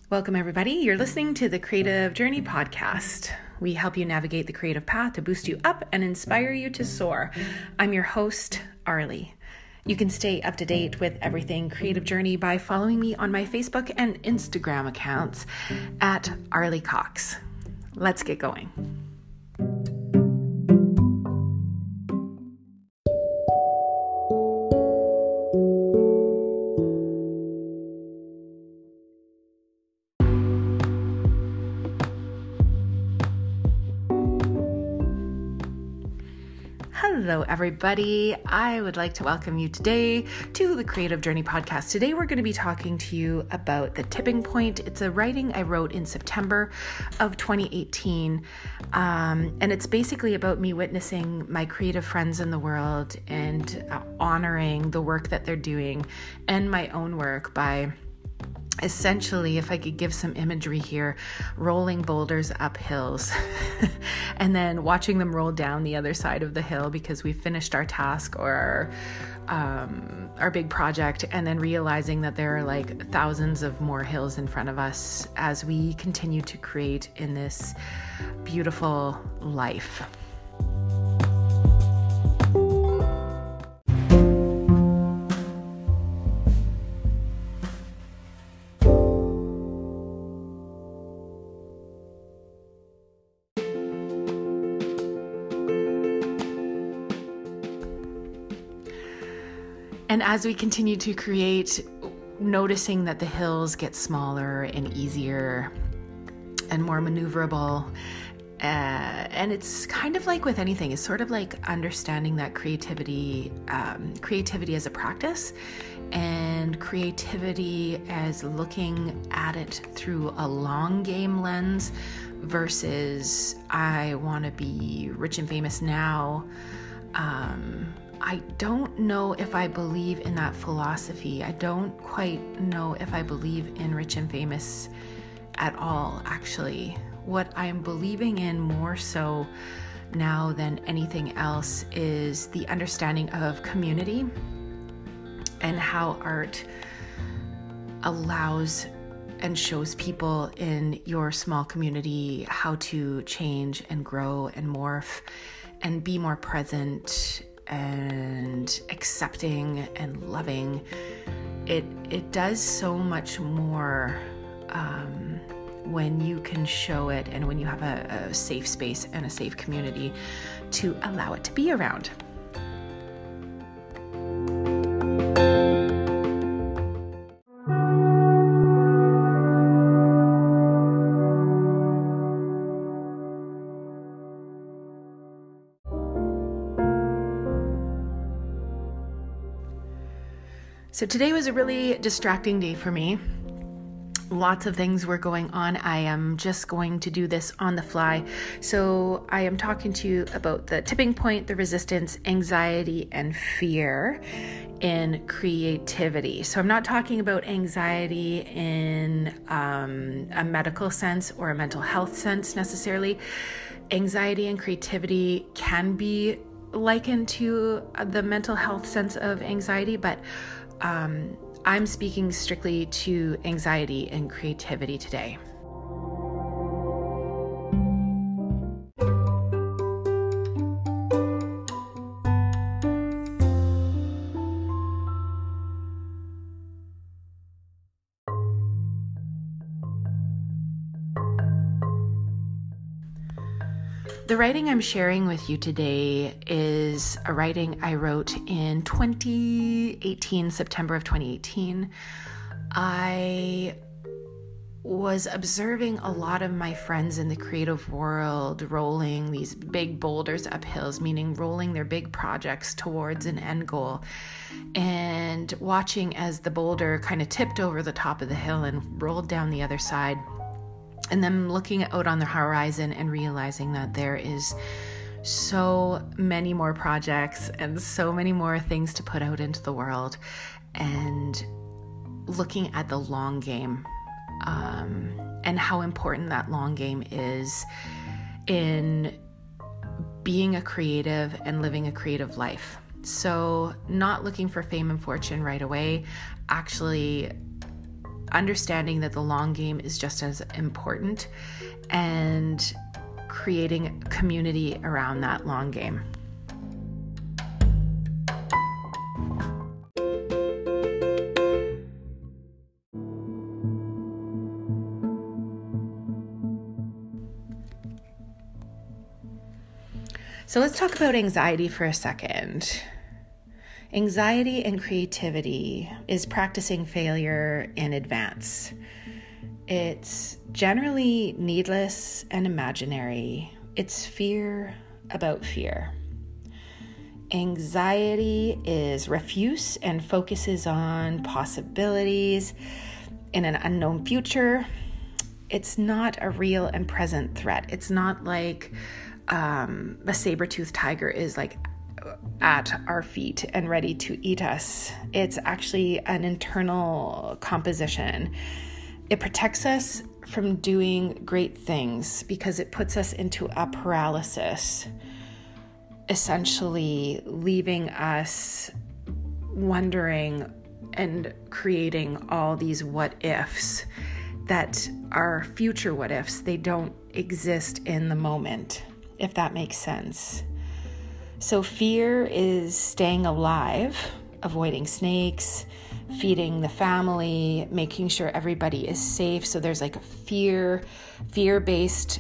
Welcome, everybody. You're listening to the Creative Journey podcast. We help you navigate the creative path to boost you up and inspire you to soar. I'm your host, Arlie. You can stay up to date with everything Creative Journey by following me on my Facebook and Instagram accounts at Arlie Cox. Let's get going. Hello, everybody. I would like to welcome you today to the Creative Journey podcast. Today, we're going to be talking to you about The Tipping Point. It's a writing I wrote in September of 2018, and it's basically about me witnessing my creative friends in the world and honoring the work that they're doing and my own work by essentially, if I could give some imagery here, rolling boulders up hills and then watching them roll down the other side of the hill because we finished our task or our big project, and then realizing that there are like thousands of more hills in front of us as we continue to create in this beautiful life. And as we continue to create, noticing that the hills get smaller and easier and more maneuverable. And it's kind of like with anything, it's sort of like understanding that creativity as a practice, and creativity as looking at it through a long game lens versus I want to be rich and famous now. I don't know if I believe in that philosophy. I don't quite know if I believe in rich and famous at all, actually. What I'm believing in more so now than anything else is the understanding of community and how art allows and shows people in your small community how to change and grow and morph and be more present and accepting and loving. It does so much more when you can show it and when you have a safe space and a safe community to allow it to be around. So today was a really distracting day for me. Lots of things were going on. I am just going to do this on the fly. So I am talking to you about the tipping point, the resistance, anxiety, and fear in creativity. So I'm not talking about anxiety in a medical sense or a mental health sense necessarily. Anxiety and creativity can be likened to the mental health sense of anxiety, but I'm speaking strictly to anxiety and creativity today. The writing I'm sharing with you today is a writing I wrote in 2018, September of 2018. I was observing a lot of my friends in the creative world rolling these big boulders up hills, meaning rolling their big projects towards an end goal, and watching as the boulder kind of tipped over the top of the hill and rolled down the other side. And then looking out on the horizon and realizing that there is so many more projects and so many more things to put out into the world, and looking at the long game and how important that long game is in being a creative and living a creative life. So not looking for fame and fortune right away, actually understanding that the long game is just as important and creating community around that long game. So let's talk about anxiety for a second. Anxiety and creativity is practicing failure in advance. It's generally needless and imaginary. It's fear about fear. Anxiety is refuse and focuses on possibilities in an unknown future. It's not a real and present threat. It's not like a saber-toothed tiger is like at our feet and ready to eat us. It's actually an internal composition. It protects us from doing great things because it puts us into a paralysis, essentially leaving us wondering and creating all these what ifs that are future what ifs. They don't exist in the moment, if that makes sense. So fear is staying alive, avoiding snakes, feeding the family, making sure everybody is safe. So there's like a fear-based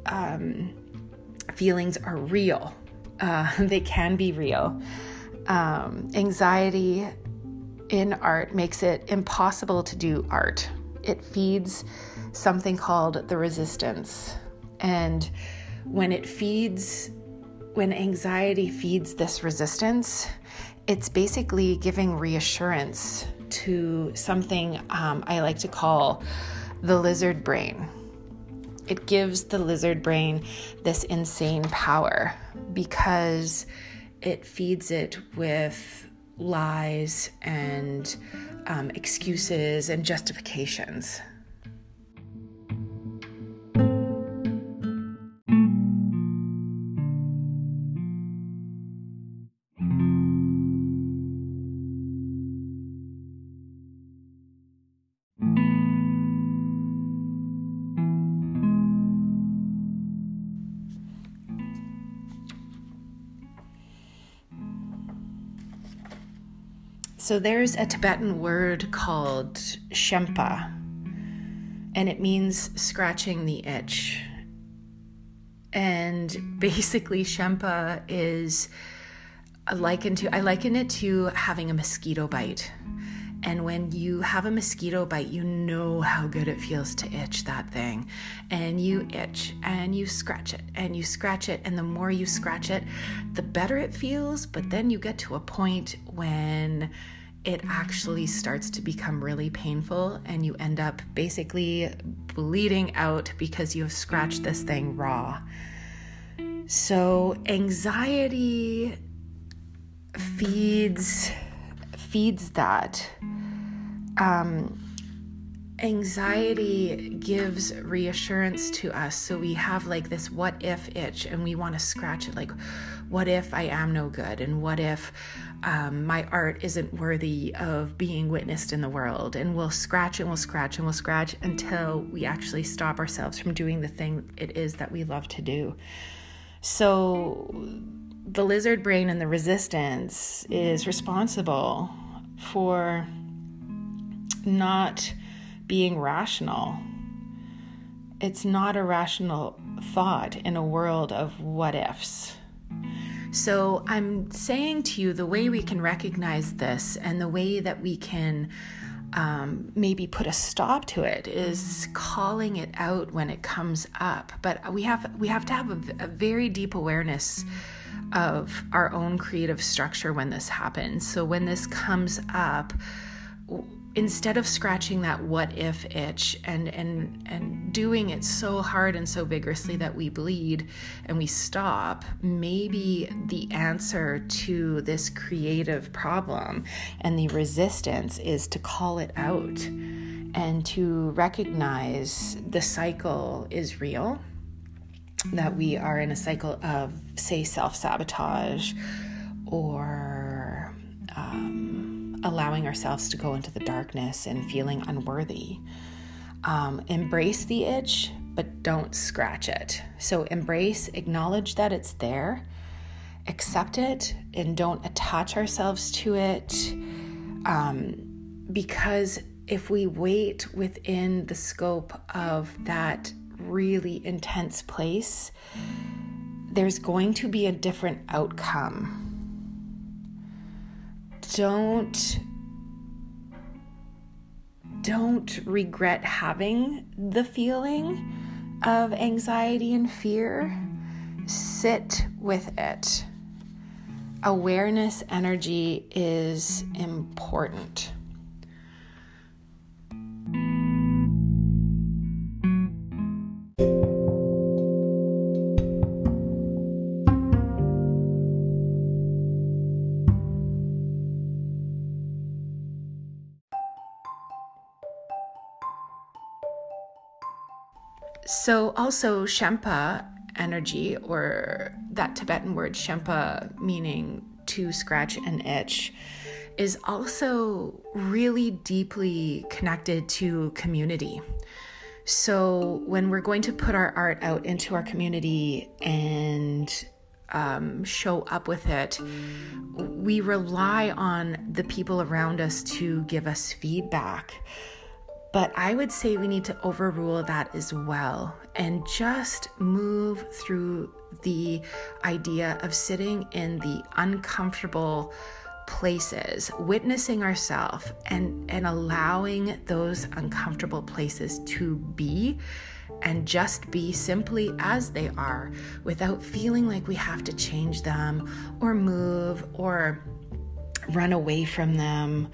feelings are real. They can be real. Anxiety in art makes it impossible to do art. It feeds something called the resistance. And when anxiety feeds this resistance, it's basically giving reassurance to something I like to call the lizard brain. It gives the lizard brain this insane power because it feeds it with lies and excuses and justifications. So there's a Tibetan word called Shempa, and it means scratching the itch. And basically Shempa is I liken it to having a mosquito bite. And when you have a mosquito bite, you know how good it feels to itch that thing. And you itch and you scratch it and you scratch it. And the more you scratch it, the better it feels. But then you get to a point when it actually starts to become really painful and you end up basically bleeding out because you have scratched this thing raw. So anxiety feeds that. Anxiety gives reassurance to us. So we have like this what if itch and we want to scratch it. Like, what if I am no good? And what if my art isn't worthy of being witnessed in the world? And we'll scratch and we'll scratch and we'll scratch until we actually stop ourselves from doing the thing it is that we love to do. So the lizard brain and the resistance is responsible for not being rational. It's not a rational thought in a world of what ifs. So I'm saying to you, the way we can recognize this and the way that we can maybe put a stop to it is calling it out when it comes up. But we have to have a very deep awareness of our own creative structure when this happens. So when this comes up, instead of scratching that what if itch and doing it so hard and so vigorously that we bleed and we stop, maybe the answer to this creative problem and the resistance is to call it out and to recognize the cycle is real, that we are in a cycle of, say, self-sabotage or allowing ourselves to go into the darkness and feeling unworthy. Embrace the itch, but don't scratch it. So embrace, acknowledge that it's there, accept it, and don't attach ourselves to it. Because if we wait within the scope of that really intense place, there's going to be a different outcome. Don't regret having the feeling of anxiety and fear. Sit with it. Awareness energy is important. So also Shempa energy, or that Tibetan word Shempa meaning to scratch an itch, is also really deeply connected to community. So when we're going to put our art out into our community and show up with it, we rely on the people around us to give us feedback. But I would say we need to overrule that as well and just move through the idea of sitting in the uncomfortable places, witnessing ourselves and allowing those uncomfortable places to be, and just be simply as they are without feeling like we have to change them or move or run away from them.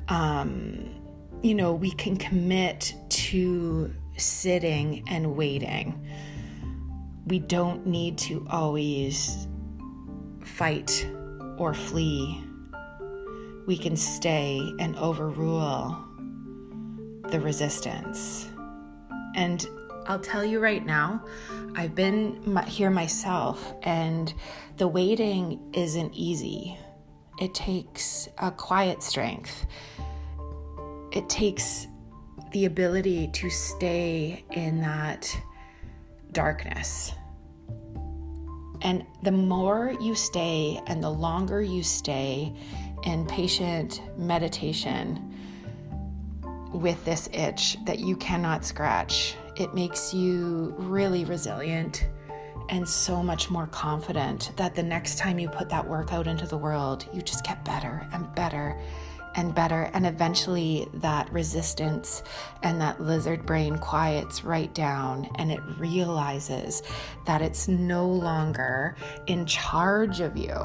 We can commit to sitting and waiting. We don't need to always fight or flee. We can stay and overrule the resistance. And I'll tell you right now, I've been here myself, and the waiting isn't easy. It takes a quiet strength. It takes the ability to stay in that darkness. And the more you stay and the longer you stay in patient meditation with this itch that you cannot scratch, it makes you really resilient and so much more confident that the next time you put that work out into the world, you just get better and better and better, and eventually that resistance and that lizard brain quiets right down, and it realizes that it's no longer in charge of you.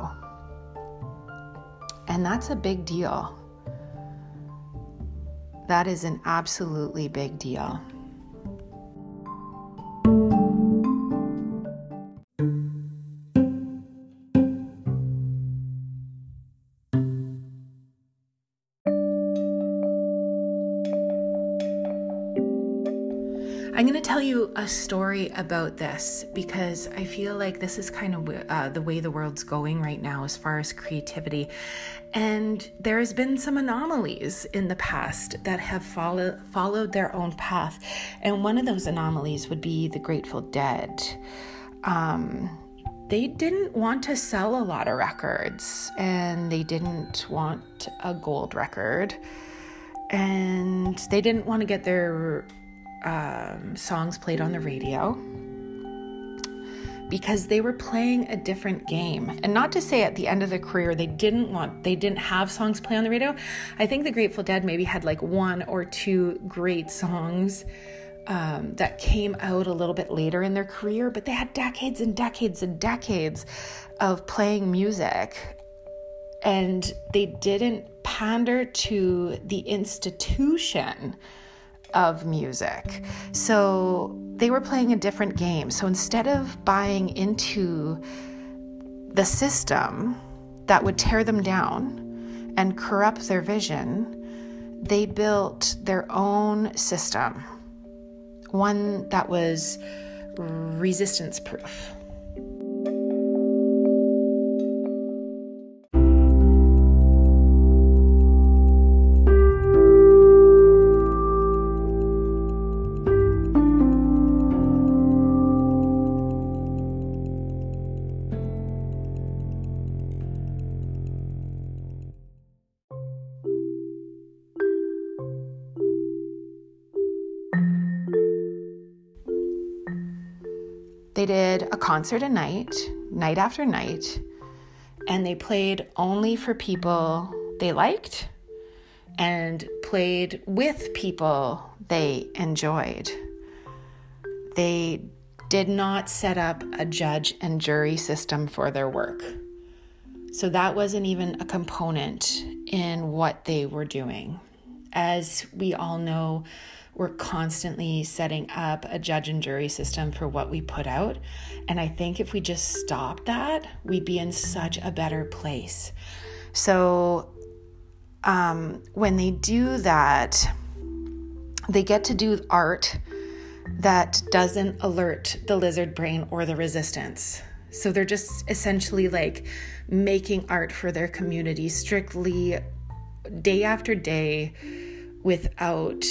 And that's a big deal. That is an absolutely big deal. I'm going to tell you a story about this because I feel like this is kind of the way the world's going right now as far as creativity. And there has been some anomalies in the past that have followed their own path. And one of those anomalies would be the Grateful Dead. They didn't want to sell a lot of records, and they didn't want a gold record, and they didn't want to get their songs played on the radio because they were playing a different game. And not to say at the end of their career they didn't have songs play on the radio. I think the Grateful Dead maybe had like one or two great songs that came out a little bit later in their career, but they had decades and decades and decades of playing music, and they didn't pander to the institution of music. So they were playing a different game. So instead of buying into the system that would tear them down and corrupt their vision, they built their own system, one that was resistance proof. They did a concert a night, night after night, and they played only for people they liked and played with people they enjoyed. They did not set up a judge and jury system for their work. So that wasn't even a component in what they were doing. As we all know, we're constantly setting up a judge and jury system for what we put out. And I think if we just stopped that, we'd be in such a better place. So when they do that, they get to do art that doesn't alert the lizard brain or the resistance. So they're just essentially like making art for their community strictly day after day without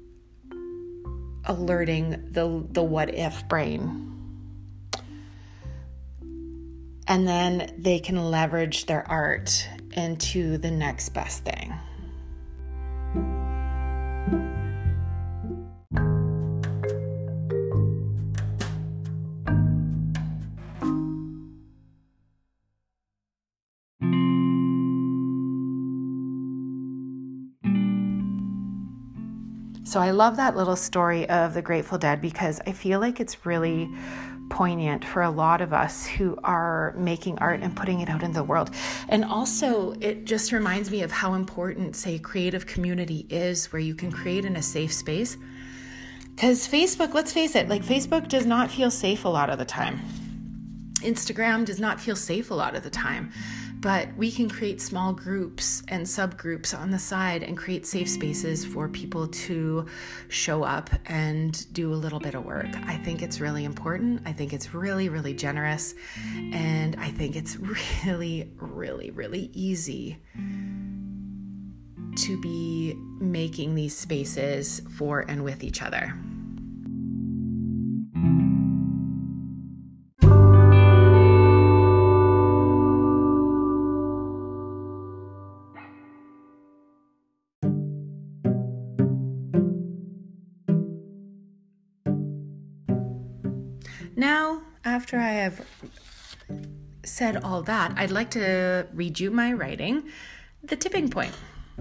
alerting the what if brain. And then they can leverage their art into the next best thing. So I love that little story of the Grateful Dead because I feel like it's really poignant for a lot of us who are making art and putting it out in the world. And also it just reminds me of how important, say, creative community is, where you can create in a safe space. Because Facebook, let's face it, like Facebook does not feel safe a lot of the time. Instagram does not feel safe a lot of the time. But we can create small groups and subgroups on the side and create safe spaces for people to show up and do a little bit of work. I think it's really important. I think it's really, really generous. And I think it's really, really, really easy to be making these spaces for and with each other. Now, after I have said all that, I'd like to read you my writing, The Tipping Point.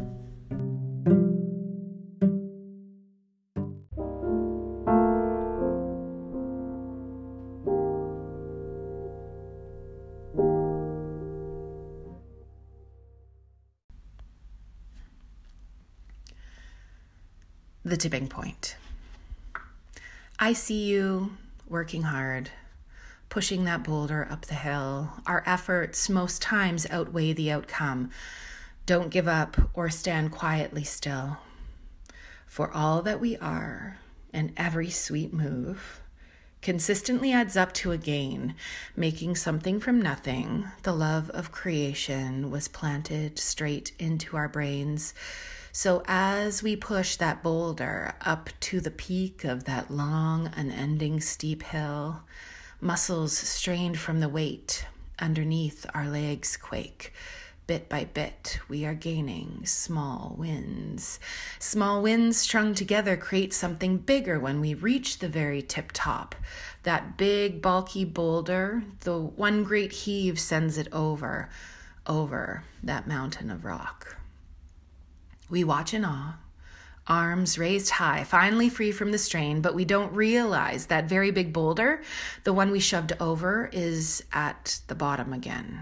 The Tipping Point. I see you working hard, pushing that boulder up the hill. Our efforts most times outweigh the outcome. Don't give up or stand quietly still. For all that we are and every sweet move consistently adds up to a gain, making something from nothing. The love of creation was planted straight into our brains. So as we push that boulder up to the peak of that long, unending steep hill, muscles strained from the weight underneath our legs quake. Bit by bit, we are gaining small wins. Small wins strung together create something bigger when we reach the very tip top. That big, bulky boulder, the one great heave sends it over that mountain of rock. We watch in awe, arms raised high, finally free from the strain, but we don't realize that very big boulder, the one we shoved over, is at the bottom again.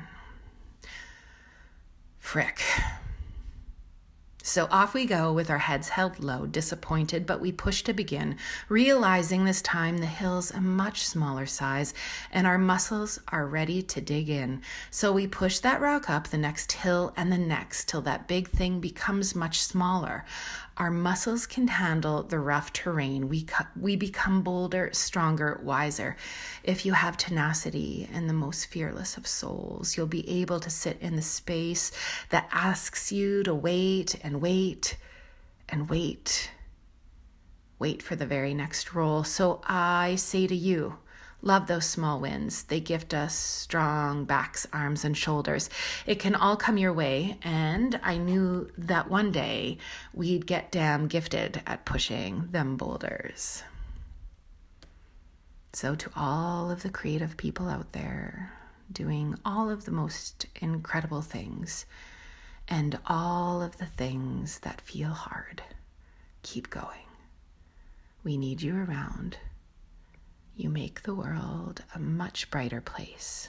Frick. So off we go with our heads held low, disappointed, but we push to begin, realizing this time the hill's a much smaller size and our muscles are ready to dig in. So we push that rock up the next hill and the next till that big thing becomes much smaller. Our muscles can handle the rough terrain. We become bolder, stronger, wiser. If you have tenacity and the most fearless of souls, you'll be able to sit in the space that asks you to wait and wait and wait. Wait for the very next roll. So I say to you, love those small wins. They gift us strong backs, arms, and shoulders. It can all come your way, and I knew that one day we'd get damn gifted at pushing them boulders. So to all of the creative people out there doing all of the most incredible things and all of the things that feel hard, keep going. We need you around. You make the world a much brighter place.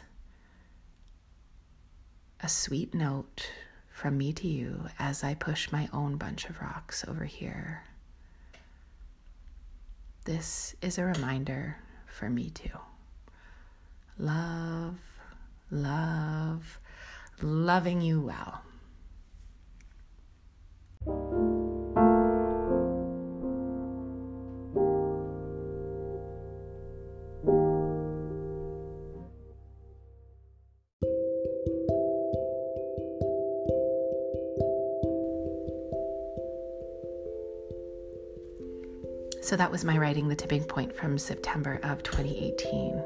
A sweet note from me to you as I push my own bunch of rocks over here. This is a reminder for me too. Love, love, loving you well. So that was my writing The Tipping Point from September of 2018.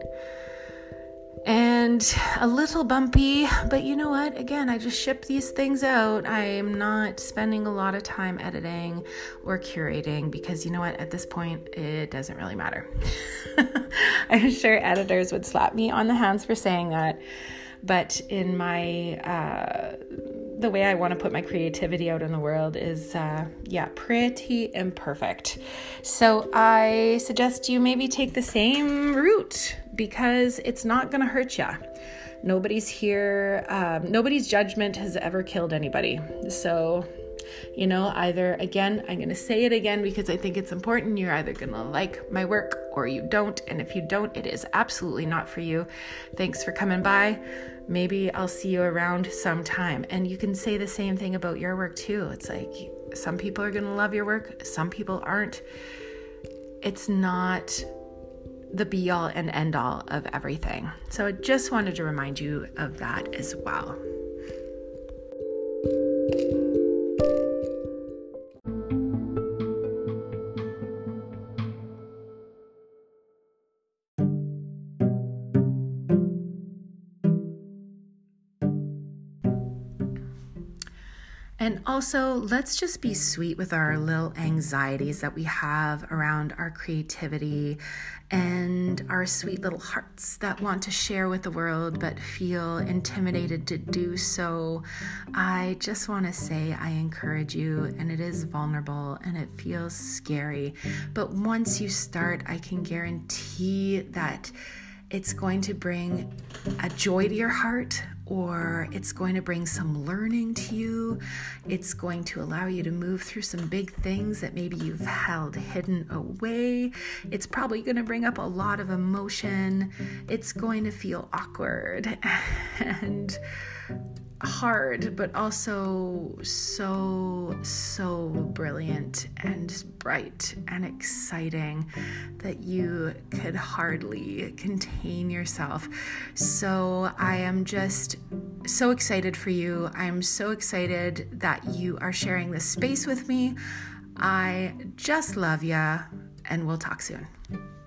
And a little bumpy, but you know what? Again, I just ship these things out. I'm not spending a lot of time editing or curating because you know what? At this point, it doesn't really matter. I'm sure editors would slap me on the hands for saying that. But in my, the way I want to put my creativity out in the world is, pretty imperfect. So I suggest you maybe take the same route because it's not going to hurt you. Nobody's here. Nobody's judgment has ever killed anybody. So, either, again, I'm going to say it again because I think it's important. You're either going to like my work or you don't. And if you don't, it is absolutely not for you. Thanks for coming by. Maybe I'll see you around sometime. And you can say the same thing about your work too. It's like some people are going to love your work. Some people aren't. It's not the be all and end all of everything. So I just wanted to remind you of that as well. And also, let's just be sweet with our little anxieties that we have around our creativity and our sweet little hearts that want to share with the world but feel intimidated to do so. I just want to say I encourage you, and it is vulnerable and it feels scary. But once you start, I can guarantee that it's going to bring a joy to your heart, or it's going to bring some learning to you. It's going to allow you to move through some big things that maybe you've held hidden away. It's probably going to bring up a lot of emotion. It's going to feel awkward and hard, but also so brilliant and bright and exciting that you could hardly contain yourself. So I am just so excited for you. I'm so excited that you are sharing this space with me. I just love ya, and we'll talk soon.